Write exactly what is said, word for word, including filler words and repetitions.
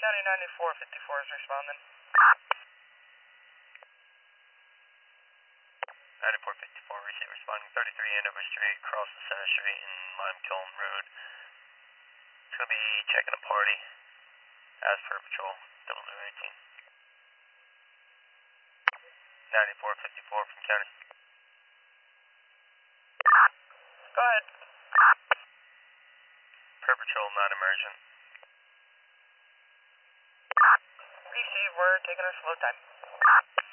County ninety-four fifty-four is responding. ninety-four fifty-four, receive responding thirty-three Andover Street, across the Center Street and Lime Kiln Road. It's going to be checking a party as per patrol, double zero eighteen. ninety-four fifty-four from county. Go ahead. Per patrol, not emergent. Receive, we're taking our slow time.